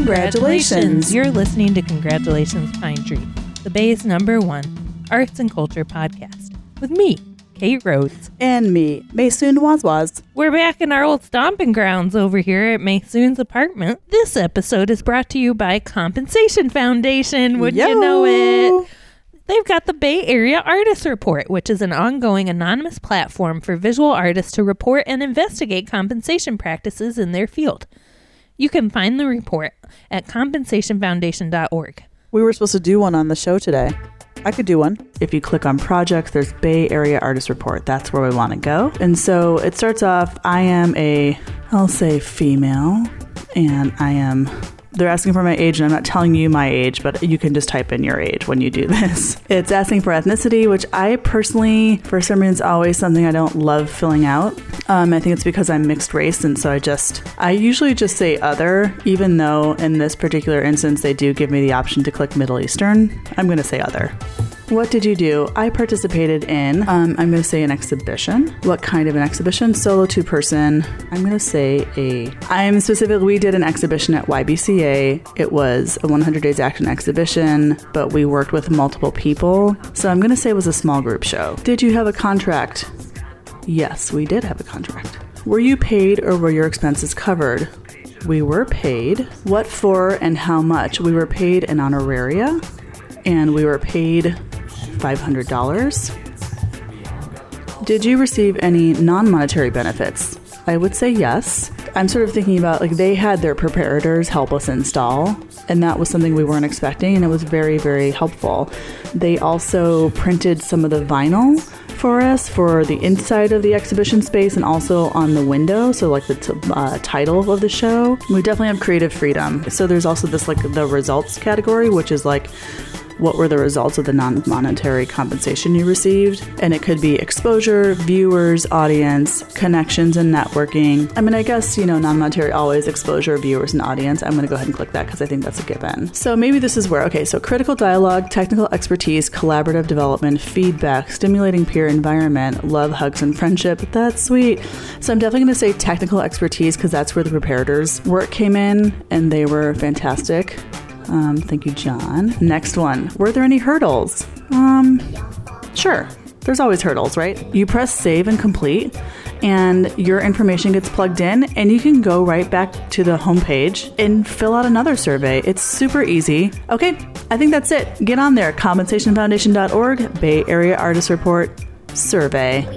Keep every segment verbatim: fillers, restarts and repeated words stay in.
Congratulations. You're listening to Congratulations Pine Tree, the Bay's number one arts and culture podcast. With me, Kate Rhodes. And me, Maysoon Wazwaz. We're back in our old stomping grounds over here at Maysoon's apartment. This episode is brought to you by Compensation Foundation. Would Yo. you know it? They've got the Bay Area Artist Report, which is an ongoing anonymous platform for visual artists to report and investigate compensation practices in their field. You can find the report at compensation foundation dot org. We were supposed to do one on the show today. I could do one. If you click on projects, there's Bay Area Artist Report. That's where we want to go. And so it starts off, I am a, I'll say female, and I am... They're asking for my age, and I'm not telling you my age, but you can just type in your age when you do this. It's asking for ethnicity, which I personally, for some reason, is always something I don't love filling out. Um, I think it's because I'm mixed race, and so I just, I usually just say other, even though in this particular instance, they do give me the option to click Middle Eastern. I'm going to say other. What did you do? I participated in, um, I'm going to say an exhibition. What kind of an exhibition? Solo two-person. I'm going to say a, I'm specifically, we did an exhibition at Y B C A. It was a one hundred days action exhibition, but we worked with multiple people. So I'm going to say it was a small group show. Did you have a contract? Yes, we did have a contract. Were you paid or were your expenses covered? We were paid. What for and how much? We were paid an honoraria, and we were paid five hundred dollars. Did you receive any non-monetary benefits? I would say yes. I'm sort of thinking about, like, they had their preparators help us install, and that was something we weren't expecting, and it was very, very helpful. They also printed some of the vinyl for us for the inside of the exhibition space and also on the window, so like the t- uh, title of the show. We definitely have creative freedom. So there's also this, like, the results category, which is like, what were the results of the non-monetary compensation you received? And it could be exposure, viewers, audience, connections, and networking. I mean, I guess, you know, non-monetary always exposure, viewers, and audience. I'm going to go ahead and click that because I think that's a given. So maybe this is where, okay, so critical dialogue, technical expertise, collaborative development, feedback, stimulating peer environment, love, hugs, and friendship. That's sweet. So I'm definitely going to say technical expertise because that's where the preparators' work came in, and they were fantastic. Um, thank you, John. Next one. Were there any hurdles? Um, sure. There's always hurdles, right? You press save and complete, and your information gets plugged in, and you can go right back to the homepage and fill out another survey. It's super easy. Okay, I think that's it. Get on there. compensation foundation dot org, Bay Area Artist Report survey.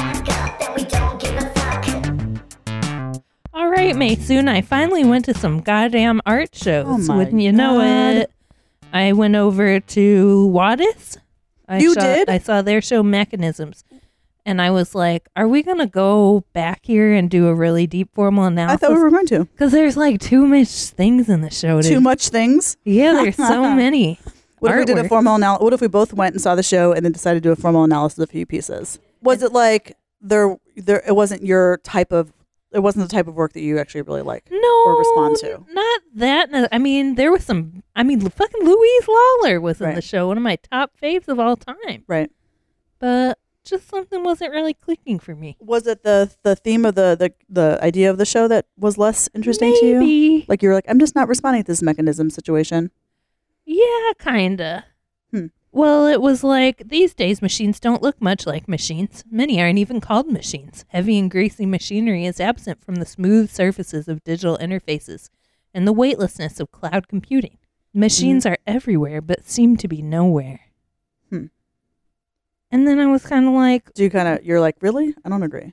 All right, Maysoon, I finally went to some goddamn art shows. Oh my Wouldn't you know God. it? I went over to Wadis. I You saw, did? I saw their show Mechanisms. And I was like, are we going to go back here and do a really deep formal I analysis? thought we were going to. Because there's like too much things in the show. To, Too much things? Yeah, there's so many. What if we did a artwork. formal analysis? What if we both went and saw the show and then decided to do a formal analysis of a few pieces? Was it like there, there? It wasn't your type of. It wasn't the type of work that you actually really like No, or respond to. Not that. no, I mean, there was some. I mean, fucking Louise Lawler was in Right. the show, one of my top faves of all time. Right. But just something wasn't really clicking for me. Was it the the theme of the the, the idea of the show that was less interesting to you? Maybe. Like you were like, I'm just not responding to this mechanism situation. Yeah, kinda. Hmm. Well, it was like, these days machines don't look much like machines. Many aren't even called machines. Heavy and greasy machinery is absent from the smooth surfaces of digital interfaces and the weightlessness of cloud computing. Machines Mm-hmm. are everywhere, but seem to be nowhere. Hmm. And then I was kind of like, Do you kind of? You're like, really? I don't agree.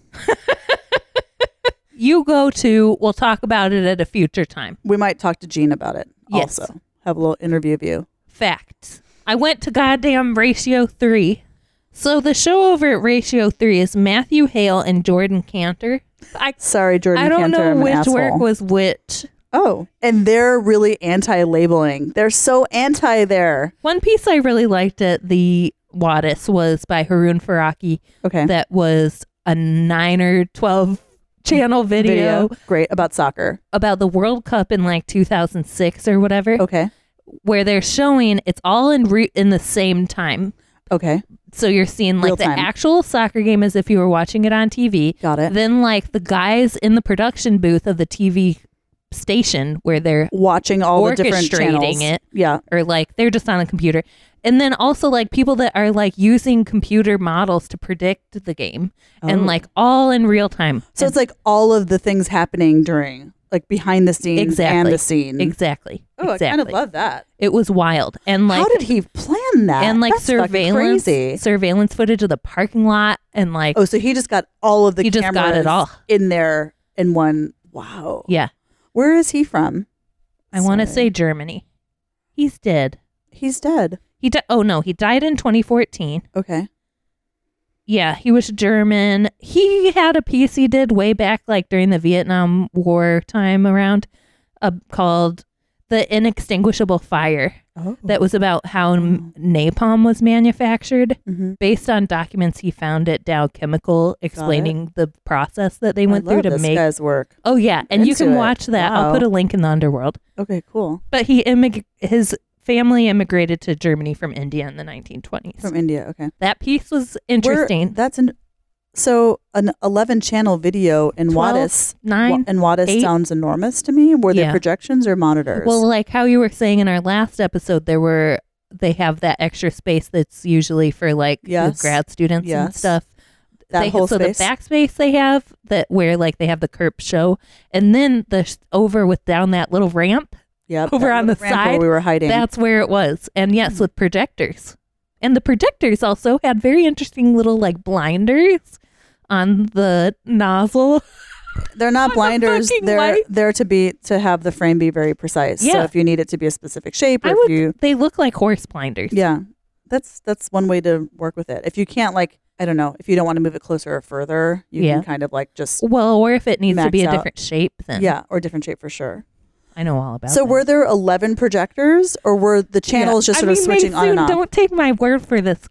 you go to, we'll talk about it at a future time. We might talk to Gene about it. Yes. Also, have a little interview of you. Facts. I went to goddamn Ratio three. So the show over at Ratio three is Matthew Hale and Jordan Cantor. I Sorry, Jordan I don't Cantor, know I'm an which asshole. work was which. Oh, and they're really anti-labeling. They're so anti there. One piece I really liked at the Wadis was by Haroon Faraki. Okay. That was a nine or twelve channel video, Great. About soccer. about the World Cup in like two thousand six or whatever, Okay. where they're showing it's all in re- in the same time. Okay. So you're seeing like Real the time. actual soccer game as if you were watching it on T V. Got it. Then like the guys in the production booth of the T V station where they're watching all the different channels. orchestrating it. Yeah. Or like they're just on a computer. And then also like people that are like using computer models to predict the game Oh. and like all in real time. So it's like all of the things happening during, like behind the scenes Exactly. and the scene. Exactly. Oh, exactly. I kind of love that. It was wild. And like how did he plan that? and like That's fucking surveillance crazy. surveillance footage of the parking lot and like Oh, so he just got all of the He just cameras got it all. in there in one. Wow. yeah. Where is he from? I want to Sorry. say Germany. He's dead. He's dead. He di- oh no, he died in twenty fourteen. Okay. Yeah, he was German. He had a piece he did way back, like during the Vietnam War time around, uh, called The Inextinguishable Fire. Oh. That was about how n- napalm was manufactured Mhm. based on documents he found at Dow Chemical explaining the process that they went I through love to this make. guy's work. Oh, yeah. And you Into can it. watch that. Wow. I'll put a link in the underworld. Okay, cool. But he immig- his family immigrated to Germany from India in the nineteen twenties. From India. Okay. That piece was Where- interesting. that's an so an eleven channel video in twelve, Wattis. nine. And Wattis eight. sounds enormous to me. Were Yeah. there projections or monitors? Well, like how you were saying in our last episode, there were they have that extra space that's usually for like Yes. the grad students and Yes. stuff. that they, whole so space. the backspace they have that where like they have the Kerp show, and then the sh- over with down that little ramp. Yep, over that on the little ramp where side, we were hiding. That's where it was, and yes, Mm. with projectors, and the projectors also had very interesting little like blinders on the nozzle. They're not the blinders. fucking They're light. they're to be to have the frame be very precise. So Yeah. if you need it to be a specific shape, or I if would. you They look like horse blinders. yeah, that's that's one way to work with it. If you can't like I don't know if you don't want to move it closer or further, you Yeah. can kind of like just Well, or if it needs to Max be a out. different shape, then yeah, or different shape for sure. I know all about. So that. were there eleven projectors, or were the channels Yeah. just sort I of mean, switching on and Maysoon, off? Don't take my word for this.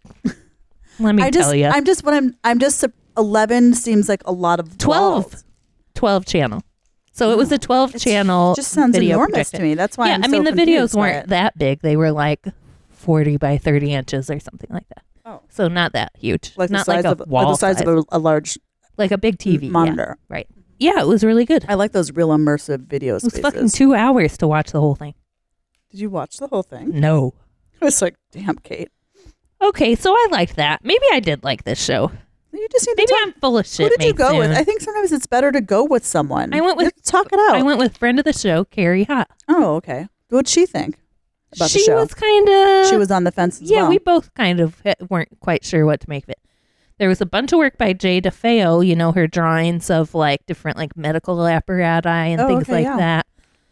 Let me I just tell you. I'm just what I'm I'm just sup- eleven seems like a lot of twelve. walls. twelve channel. So it was a twelve It's- channel. Just sounds video enormous projector. to me. That's why Yeah, I'm I so mean the confused videos by weren't it. that big. They were like forty by thirty inches or something like that. Oh. So not that huge. like not the size like a of wall like the size, size. of a, a large like a big T V yeah. monitor. Right. Yeah, it was really good. I like those real immersive video It was spaces. fucking two hours to watch the whole thing. Did you watch the whole thing? No. I was like, damn, Kate. Okay, so I liked that. Maybe I did like this show. You just need Maybe to talk. I'm full of shit. Who did you go with? Maysoon. I think sometimes it's better to go with someone. I went with- You have to talk it out. I went with friend of the show, Carrie Hott. Oh, okay. What'd she think about she the show? was kind of. she was on the fence as Yeah, well. we both kind of ha- weren't quite sure what to make of it. There was a bunch of work by Jay DeFeo, you know, her drawings of like different like medical apparati and Oh, things okay, like yeah. that.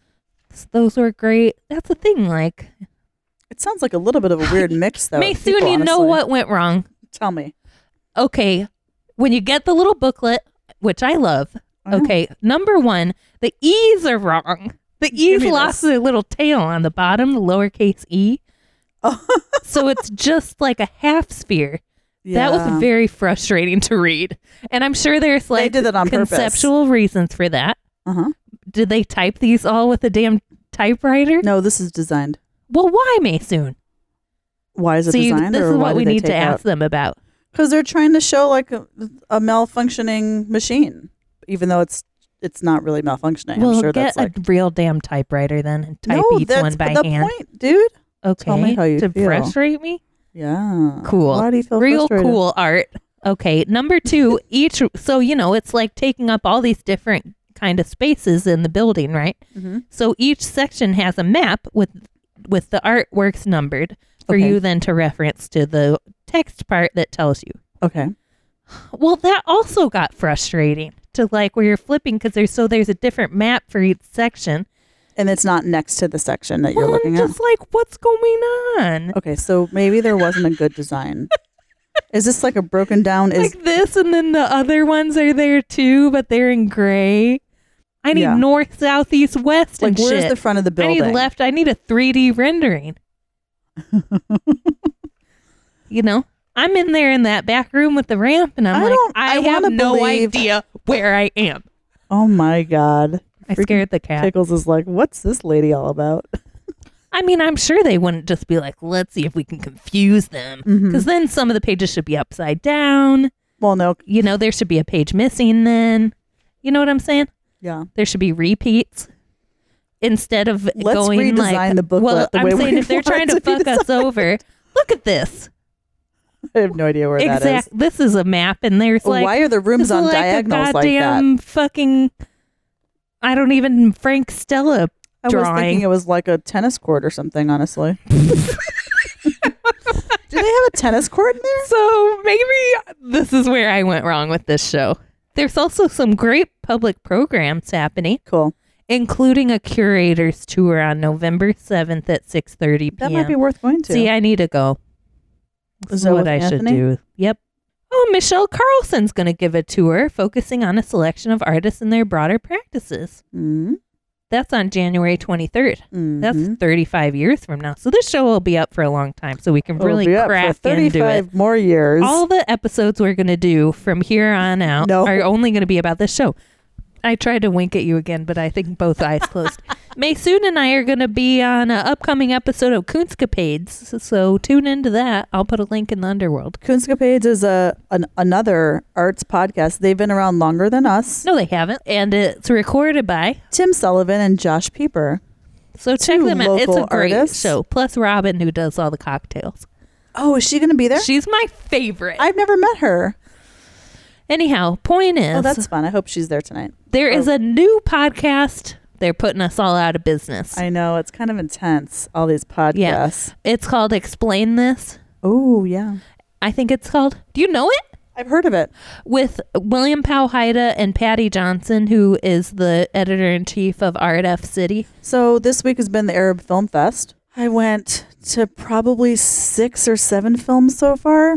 S- Those were great. That's the thing. Like, It sounds like a little bit of a weird mix, though. of Maysoon, people, you know honestly. what went wrong? Tell me. Okay, when you get the little booklet, which I love. I know. Okay, number one, the E's are wrong. The Give E's me lost this. their little tail on the bottom, the lowercase e. Oh. So it's just like a half sphere. That Yeah. was very frustrating to read. And I'm sure there's like did that on purpose. conceptual reasons for that. Uh-huh. Did they type these all with a damn typewriter? No, this is designed. Well, why, Maysoon? Why is it See, designed? this or is why what did we they need to take out- ask them about. Because they're trying to show like a, a malfunctioning machine, even though it's it's not really malfunctioning. Well, I'm sure get that's like a real damn typewriter then and type no, each that's one by the hand. point, dude. Okay. Tell me how you to feel. frustrate me? Yeah. Cool. Why do you feel Real frustrated? cool art. Okay. Number two, each so you know, it's like taking up all these different kind of spaces in the building, right? Mm-hmm. So each section has a map with with the artworks numbered for Okay. you then to reference to the text part that tells you. Okay. Well, that also got frustrating to like where you're flipping because there's so there's a different map for each section. And it's not next to the section that you're Well, looking I'm at. just like, what's going on? Okay, so maybe there wasn't a good design. Is this like a broken down? Is Like this, and then the other ones are there too, but they're in gray. I need Yeah. north, south, east, west, like and where's shit. the front of the I building? need left. I need a three D rendering. You know, I'm in there in that back room with the ramp, and I'm I like, don't- I, I have wanna no believe- idea where I am. Oh my god! I Freaking scared the cat. Pickles is like, what's this lady all about? I mean, I'm sure they wouldn't just be like, let's see if we can confuse them. Mhm. Because then some of the pages should be upside down. Well, no, You know, there should be a page missing then. You know what I'm saying? yeah. There should be repeats. instead of Let's going redesign like, the booklet well, the I'm way saying we if they're want trying it to to be fuck us over, look at this. I have no idea where that Exact. is. This is a map, and there's like Why are the rooms this is on like diagonals a like that? goddamn fucking. I don't even Frank Stella I was drawing. thinking it was like a tennis court or something, honestly. Do they have a tennis court in there? So maybe this is where I went wrong with this show. There's also some great public programs happening, Cool. including a curator's tour on November seventh at six thirty p.m. That might be worth going to. See, I need to go. This Is is that what with I Anthony? should do. Yep. Oh, Michelle Carlson's going to give a tour focusing on a selection of artists and their broader practices. Mm-hmm. That's on January twenty-third. Mm-hmm. That's thirty-five years from now. So this show will be up for a long time, so we can It'll really be up for crack into thirty-five it. more years. All the episodes we're going to do from here on out No. are only going to be about this show. I tried to wink at you again, but I think both eyes closed. Maysoon and I are going to be on an upcoming episode of Coonscapades, so, so tune into that. I'll put a link in the underworld. Coonscapades is a an, another arts podcast. They've been around longer than us. No, they haven't. And it's recorded by. Tim Sullivan and Josh Pieper. So check Two them out. It's a local great artists. show. Plus Robin, who does all the cocktails. Oh, is she going to be there? She's my favorite. I've never met her. Anyhow, point is, Oh, that's fun. I hope she's there tonight. there is oh. a new podcast. They're putting us all out of business. I know. It's kind of intense, all these podcasts. It's called Explain This. Oh, yeah. I think it's called. Do you know it? I've heard of it. With William Powhida and Patty Johnson, who is the editor-in-chief of Art F City. So this week has been the Arab Film Fest. I went to probably six or seven films so far.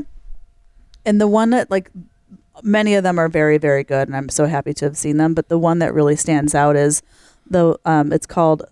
And the one that, like, many of them are very, very good, and I'm so happy to have seen them. But the one that really stands out is, the um, it's called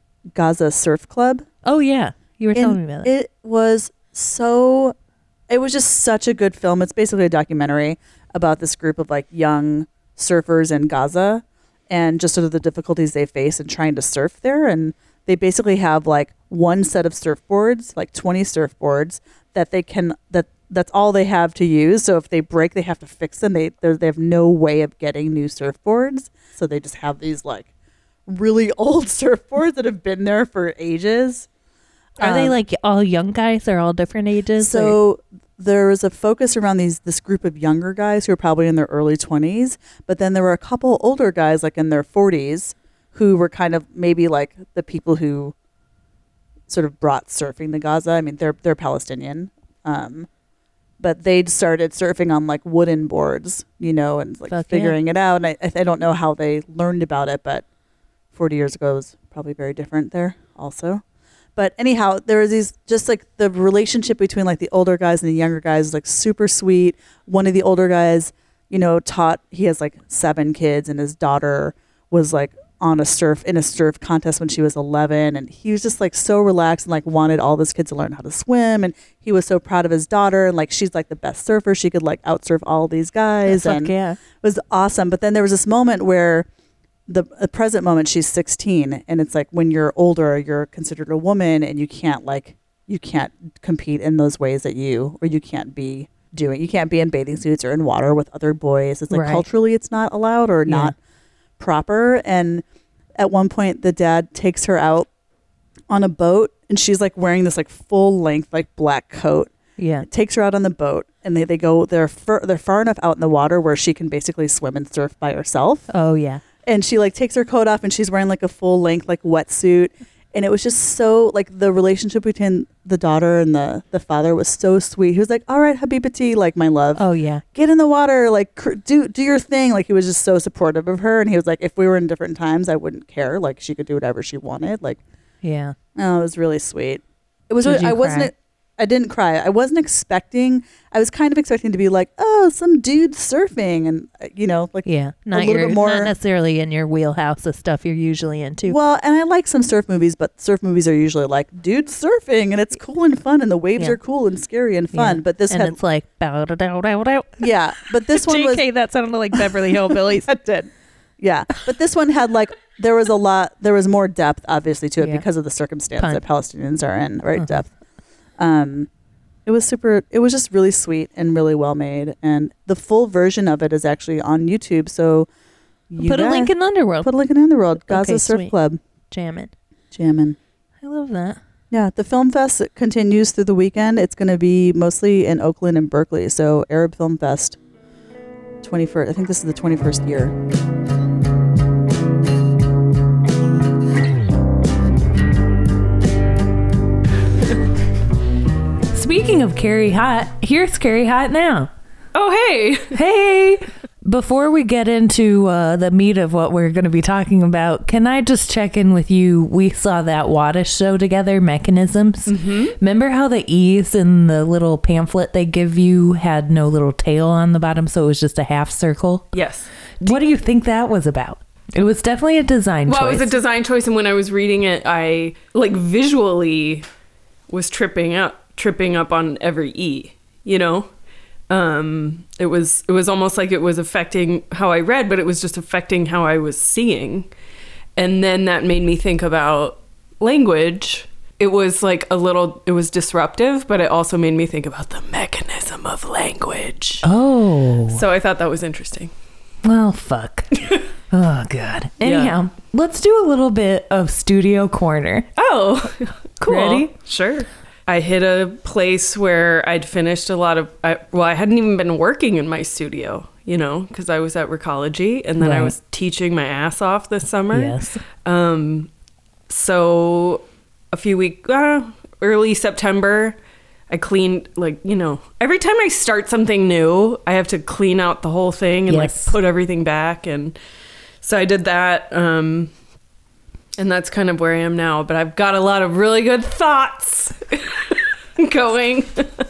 Gaza Surf Club. Oh, yeah. You were telling And me about it. It was so, it was just such a good film. It's basically a documentary about this group of like young surfers in Gaza and just sort of the difficulties they face in trying to surf there. And they basically have like one set of surfboards, like twenty surfboards that they can, that that's all they have to use. So if they break, they have to fix them. They they're- they have no way of getting new surfboards. So they just have these like really old surfboards that have been there for ages. Are they Um, like all young guys? They're all different ages? or- So there was a focus around these this group of younger guys who were probably in their early twenties, but then there were a couple older guys like in their forties who were kind of maybe like the people who sort of brought surfing to Gaza. I mean, they're they're Palestinian, um, but they'd started surfing on like wooden boards, you know, and like Fuck yeah. figuring it out. And I I don't know how they learned about it, but forty years ago it was probably very different there also. But anyhow, there was these just like the relationship between like the older guys and the younger guys is like super sweet. One of the older guys, you know, taught, he has like seven kids and his daughter was like on a surf, in a surf contest when she was eleven. And he was just like so relaxed and like wanted all of his kids to learn how to swim. And he was so proud of his daughter. And like, she's like the best surfer. She could like outsurf all these guys. Fuck and yeah. it was awesome. But then there was this moment where the, the present moment, she's sixteen, and it's like when you're older, you're considered a woman, and you can't like you can't compete in those ways that you, or you can't be doing. You can't be in bathing suits or in water with other boys. It's like Right. culturally, it's not allowed or Yeah. not proper. And at one point, the dad takes her out on a boat, and she's like wearing this like full length like black coat. Yeah. Takes her out on the boat, and they, they go they're fur, they're far enough out in the water where she can basically swim and surf by herself. Oh, yeah. And she like takes her coat off, and she's wearing like a full length like wetsuit. And it was just so like the relationship between the daughter and the the father was so sweet. He was like, "All right, Habibati, like my love, Oh, yeah. get in the water, like cr- do do your thing." Like he was just so supportive of her, and he was like, "If we were in different times, I wouldn't care. Like she could do whatever she wanted." Like, Yeah. oh, it was really sweet. It was. Did Really, you I wasn't. cry? I didn't cry. I wasn't expecting. I was kind of expecting to be like, "Oh, some dude surfing," and uh, you know, like Yeah. Not, little your, bit more- not necessarily in your wheelhouse of stuff you're usually into. Well, and I like some surf movies, but surf movies are usually like dudes surfing, and it's cool and fun, and the waves Yeah. are cool and scary and fun. Yeah. But this and had, it's like, bow da dow dow dow. yeah, but this one was J K, that sounded like Beverly Hillbillies. that did, yeah. But this one had like there was a lot, there was more depth, obviously, to it Yeah. because of the circumstance Pun. that Palestinians are in, right? Uh-huh. Depth. Um, it was super. It was just really sweet and really well made, and the full version of it is actually on YouTube. So you Put a guys- link in the underworld. Put a link in the Underworld. Gaza Okay, Surf sweet. Club. Jamming. Jamming. I love that. Yeah, the Film Fest continues through the weekend. It's going to be mostly in Oakland and Berkeley. So Arab Film Fest, twenty-first. I think this is the twenty-first year. Speaking of Carrie Hot, here's Carrie Hot now. Oh, hey. Hey. Before we get into uh, the meat of what we're going to be talking about, can I just check in with you? We saw that Waddish show together, Mechanisms. Mm-hmm. Remember how the E's in the little pamphlet they give you had no little tail on the bottom, so it was just a half circle? Yes. What do you think that was about? It was definitely a design well, choice. Well, it was a design choice, and when I was reading it, I, like, visually was tripping up, tripping up on every E, you know? Um, it was it was almost like it was affecting how I read, but it was just affecting how I was seeing. And then that made me think about language. It was like a little, it was disruptive, but it also made me think about the mechanism of language. Oh. So I thought that was interesting. Well, fuck. Oh, God. Anyhow, yeah. Let's do a little bit of Studio Corner. Oh, cool. Ready? Sure. I hit a place where I'd finished a lot of, I, well, I hadn't even been working in my studio, you know, because I was at Recology, and then right. I was teaching my ass off this summer. Yes. Um, so a few weeks, uh, early September, I cleaned, like, you know, every time I start something new, I have to clean out the whole thing and yes. like put everything back. And so I did that. Um, And that's kind of where I am now. But I've got a lot of really good thoughts going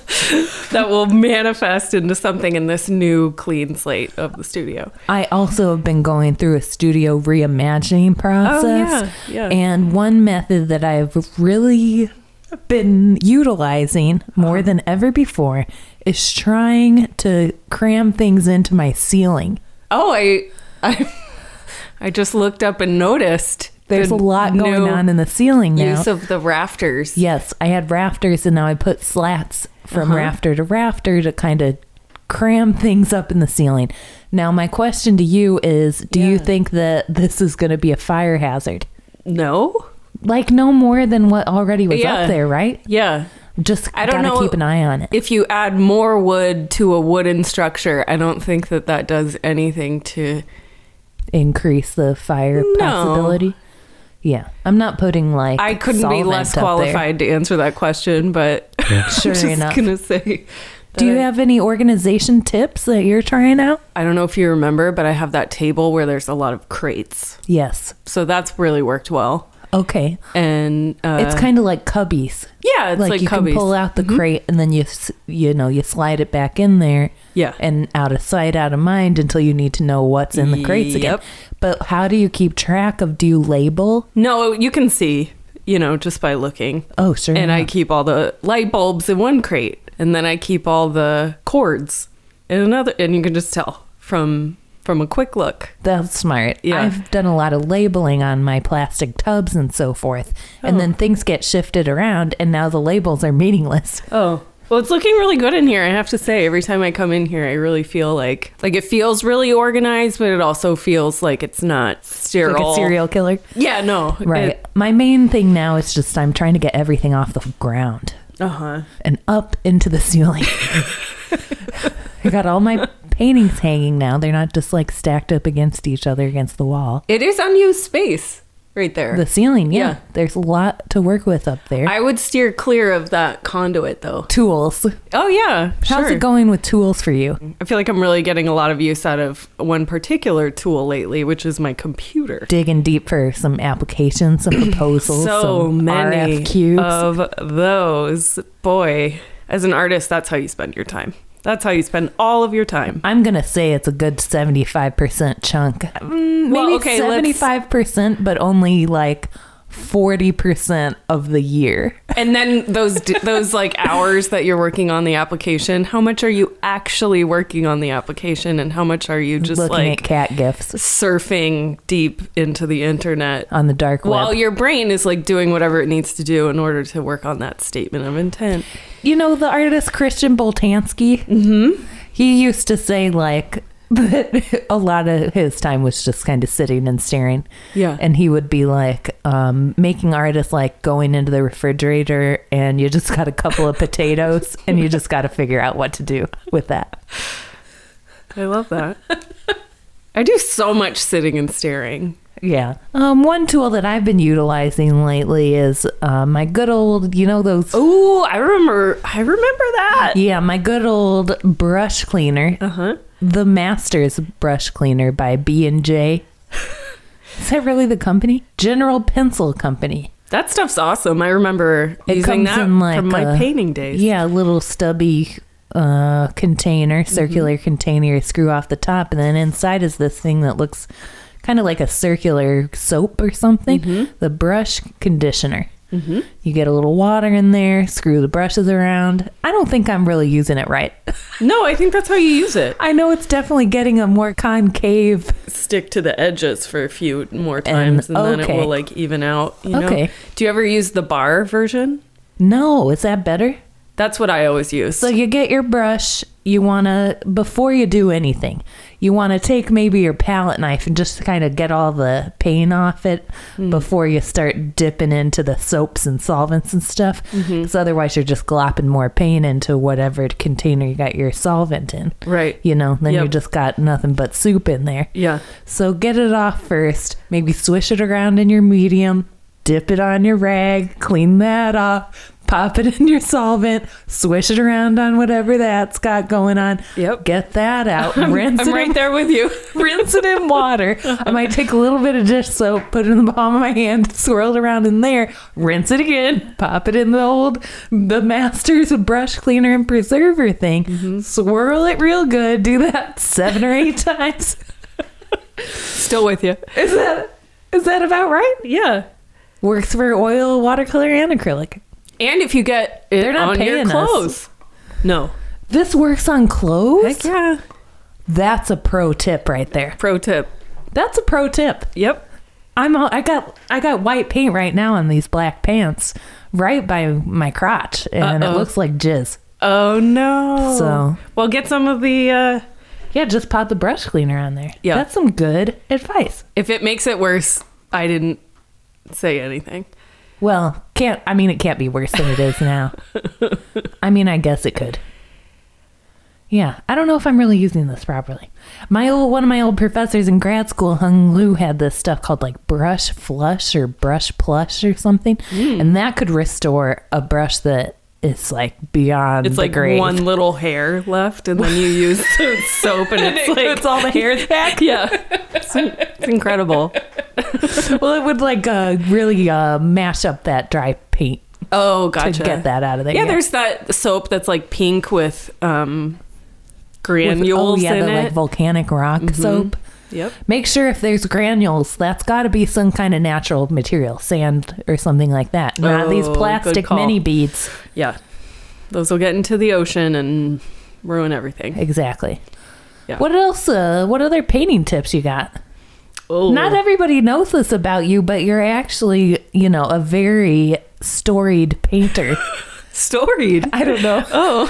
that will manifest into something in this new clean slate of the studio. I also have been going through a studio reimagining process. Oh, yeah. yeah. And one method that I've really been utilizing more uh-huh. than ever before is trying to cram things into my ceiling. Oh, I, I, I just looked up and noticed. There's a lot going on in the ceiling now. Use of the rafters. Yes, I had rafters, and now I put slats from uh-huh. rafter to rafter to kind of cram things up in the ceiling. Now, my question to you is, do yeah. you think that this is going to be a fire hazard? No. Like no more than what already was yeah. up there, right? Yeah. Just I don't gotta know keep an eye on it. If you add more wood to a wooden structure, I don't think that that does anything to increase the fire no. possibility. Yeah, I'm not putting like I couldn't be less qualified to answer that question, but sure I'm just enough. gonna say. Do you have any organization tips that you're trying out? I don't know if you remember, but I have that table where there's a lot of crates. Yes. So that's really worked well. Okay. And uh, it's kind of like cubbies. Yeah, it's like, like you cubbies. can pull out the mm-hmm. crate and then you you know you slide it back in there. Yeah. And out of sight, out of mind until you need to know what's in the crates yep. again. But how do you keep track of? Do you label? No, you can see, you know, just by looking. Oh, sure. And enough. I keep all the light bulbs in one crate, and then I keep all the cords in another, and you can just tell from from a quick look. That's smart. Yeah. I've done a lot of labeling on my plastic tubs and so forth, and oh. then things get shifted around, and now the labels are meaningless. Oh. Well, it's looking really good in here, I have to say. Every time I come in here, I really feel like, like it feels really organized, but it also feels like it's not sterile. Like a serial killer? Yeah, no. Right. It, My main thing now is just I'm trying to get everything off the ground. Uh-huh. And up into the ceiling. I got all my paintings hanging now. They're not just like stacked up against each other against the wall. It is unused space. Right there. The ceiling, yeah. yeah. There's a lot to work with up there. I would steer clear of that conduit, though. Tools. Oh, yeah. How's sure. it going with tools for you? I feel like I'm really getting a lot of use out of one particular tool lately, which is my computer. Digging deep for some applications, some proposals, so some many R F Qs. of those. Boy, as an artist, that's how you spend your time. That's how you spend all of your time. I'm going to say it's a good seventy-five percent chunk. Mm, maybe well, okay, seventy-five percent, but only like forty percent of the year. And then those those like hours that you're working on the application, how much are you actually working on the application, and how much are you just looking like at cat gifs, surfing deep into the internet on the dark web, while your brain is like doing whatever it needs to do in order to work on that statement of intent? You know, the artist Christian Boltanski, mm-hmm. he used to say like that a lot of his time was just kind of sitting and staring. Yeah. And he would be like, um, making art is like going into the refrigerator and you just got a couple of potatoes and you just got to figure out what to do with that. I love that. I do so much sitting and staring. Yeah. Um, one tool that I've been utilizing lately is uh, my good old, you know, those. Oh, I remember. I remember that. Yeah, my good old brush cleaner. Uh huh. The Masters brush cleaner by B and J. Is that really the company? General Pencil Company. That stuff's awesome. I remember It using comes that in like from my a- painting days. Yeah, a little stubby uh, container, circular mm-hmm. container you screw off the top. And then inside is this thing that looks kind of like a circular soap or something. Mm-hmm. The brush conditioner. Mm-hmm. You get a little water in there, screw the brushes around. I don't think I'm really using it right. No, I think that's how you use it. I know it's definitely getting a more concave. Stick to the edges for a few more times and, and then okay. it will like even out. You know? Okay. Do you ever use the bar version? No, is that better? That's what I always use. So you get your brush, you want to, before you do anything, you want to take maybe your palette knife and just kind of get all the paint off it mm. before you start dipping into the soaps and solvents and stuff. Because mm-hmm. otherwise you're just glopping more paint into whatever container you got your solvent in. Right. You know, then yep. you just got nothing but soup in there. Yeah. So get it off first, maybe swish it around in your medium, dip it on your rag, clean that off. Pop it in your solvent, swish it around on whatever that's got going on. Yep. Get that out. I'm, Rinse I'm it right in, there with you. Rinse it in water. I might take a little bit of dish soap, put it in the palm of my hand, swirl it around in there, rinse it again, pop it in the old, the Masters brush cleaner and preserver thing, mm-hmm. swirl it real good, do that seven or eight times. Still with you. Is that, is that about right? Yeah. Works for oil, watercolor, and acrylic. And if you get it They're not on paying your clothes. Us. No. This works on clothes? Heck yeah. That's a pro tip right there. Pro tip. That's a pro tip. Yep. I'm all, I got I got white paint right now on these black pants right by my crotch and Uh-oh. It looks like jizz. Oh no. So, well, get some of the uh yeah, just pop the brush cleaner on there. Yeah. That's some good advice. If it makes it worse, I didn't say anything. Well, can't I mean it can't be worse than it is now. I mean, I guess it could. Yeah, I don't know if I'm really using this properly. My old one of my old professors in grad school, Hung Lu, had this stuff called like brush flush or brush plush or something, mm. and that could restore a brush that is like beyond it's the like grave. One little hair left, and then you use soap, and it's and it like puts all the hairs back. Yeah, it's, it's incredible. Well, it would like uh, really uh, mash up that dry paint. Oh, gotcha. To get that out of there. Yeah, yeah. There's that soap that's like pink with um, granules with, oh, yeah, in the, it. Like volcanic rock mm-hmm. soap. Yep. Make sure if there's granules, that's got to be some kind of natural material, sand or something like that. Not oh, these plastic mini beads. Yeah. Those will get into the ocean and ruin everything. Exactly. Yeah. What else? Uh, what other painting tips you got? Oh. Not everybody knows this about you, but you're actually, you know, a very storied painter. Storied? I don't know.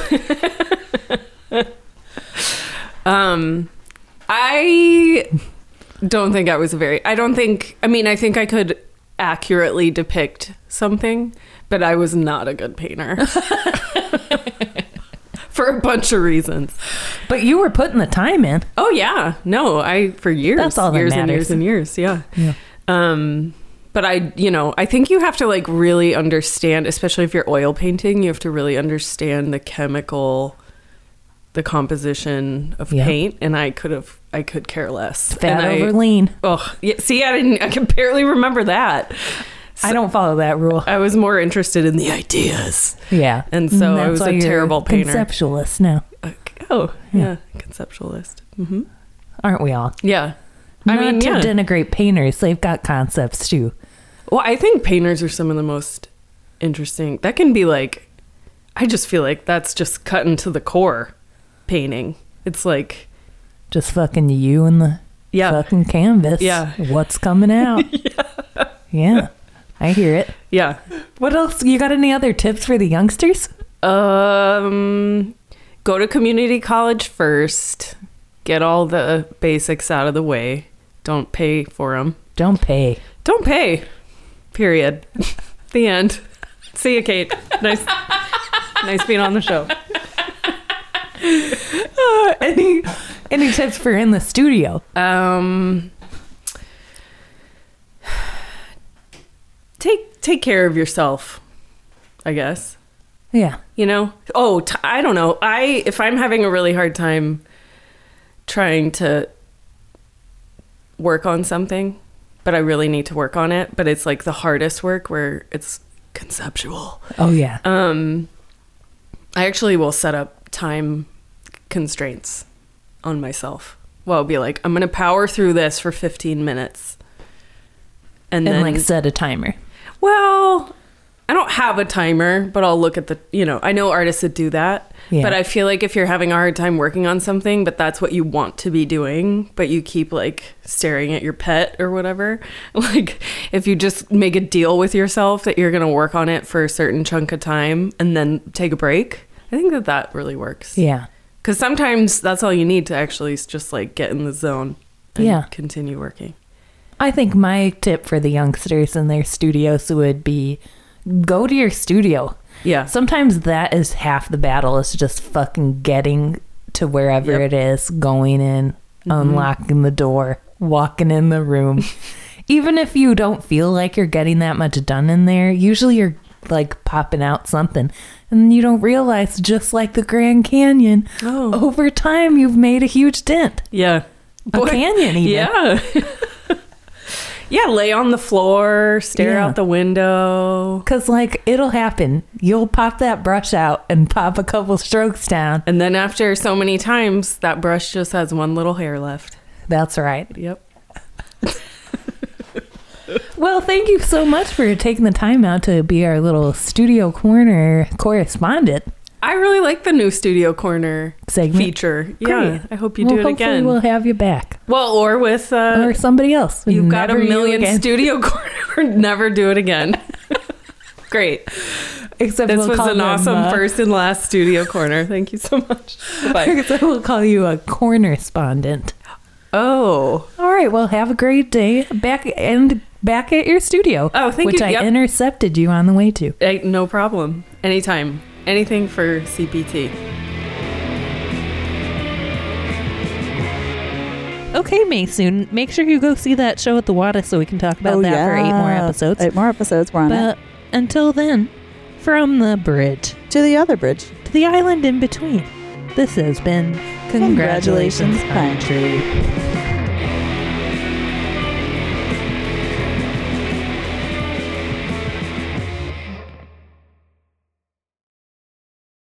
Oh. um, I don't think I was a very, I don't think, I mean, I think I could accurately depict something, but I was not a good painter. For a bunch of reasons. But you were putting the time in. Oh yeah. No, I for years. That's all that years matters. and years and years. Yeah. Yeah. Um but I, you know, I think you have to like really understand, especially if you're oil painting, you have to really understand the chemical, the composition of yeah. paint, and I could have I could care less. Fat and over I, lean. Oh, yeah, see, I didn't I can barely remember that. So I don't follow that rule. I was more interested in the ideas. Yeah. And so and I was a terrible painter. Conceptualist now. Okay. Oh, yeah. yeah. Conceptualist. Mm-hmm. Aren't we all? Yeah. Not I mean, to yeah. denigrate painters. They've got concepts too. Well, I think painters are some of the most interesting. That can be like, I just feel like that's just cutting to the core painting. It's like. Just fucking you and the yeah. fucking canvas. Yeah. What's coming out? yeah. Yeah. I hear it. Yeah. What else? You got any other tips for the youngsters? Um, go to community college first. Get all the basics out of the way. Don't pay for them. Don't pay. Don't pay. Period. The end. See you, Kate. Nice, nice being on the show. Uh, any any tips for in the studio? Um, take take care of yourself, I guess. Yeah. You know? Oh, t- I don't know. I if I'm having a really hard time trying to work on something, but I really need to work on it, but it's like the hardest work where it's conceptual. Oh, yeah. Um, I actually will set up time constraints on myself. Well, I'll be like, I'm going to power through this for fifteen minutes. And, And, then, like, set a timer. well, I don't have a timer, but I'll look at the, you know, I know artists that do that. Yeah. But I feel like if you're having a hard time working on something, but that's what you want to be doing, but you keep like staring at your pet or whatever, like if you just make a deal with yourself that you're going to work on it for a certain chunk of time and then take a break, I think that that really works. Yeah. Because sometimes that's all you need to actually just like get in the zone and Yeah. continue working. I think my tip for the youngsters in their studios would be go to your studio. Yeah. Sometimes that is half the battle, is just fucking getting to wherever Yep. it is, going in, Mm-hmm. unlocking the door, walking in the room. Even if you don't feel like you're getting that much done in there, usually you're like popping out something and you don't realize, just like the Grand Canyon, Oh. over time you've made a huge dent. Yeah. A canyon even. Yeah. Yeah, lay on the floor, stare Yeah. out the window. Because, like, it'll happen. You'll pop that brush out and pop a couple strokes down. And then after so many times, that brush just has one little hair left. That's right. Yep. Well, thank you so much for taking the time out to be our little Studio Corner correspondent I really like the new Studio Corner segment. feature. Yeah, Great. I hope you Well, do it hopefully again. we'll have you back. Well, or with uh, Or somebody else. you've got a Never you million again. Studio Corner. Never do it again. Great. Except This we'll was call an them, awesome uh, first and last Studio Corner. Thank you so much. Bye. Except we'll call you a cornerspondent. Oh. All right. Well, have a great day. Back and back at your studio. Oh, thank which you. I Yep. intercepted you on the way to. Hey, no problem. Anytime. Anything for C P T. Okay, Maysoon, make sure you go see that show at the Wada so we can talk about Oh, that for eight more yeah. episodes. Eight more episodes. We're on But until then, from the bridge it. To the other bridge. to the island in between, this has been Congratulations, Congratulations, Pine Tree.